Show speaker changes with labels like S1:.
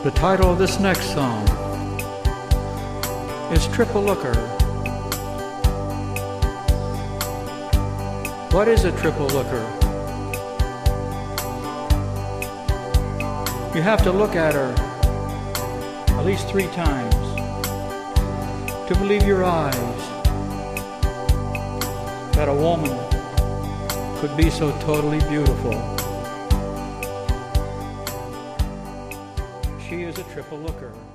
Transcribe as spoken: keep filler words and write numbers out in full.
S1: The title of this next song is Triple Looker. What is a triple looker? You have to look at her at least three times to believe your eyes that a woman could be so totally beautiful. She is a triple looker.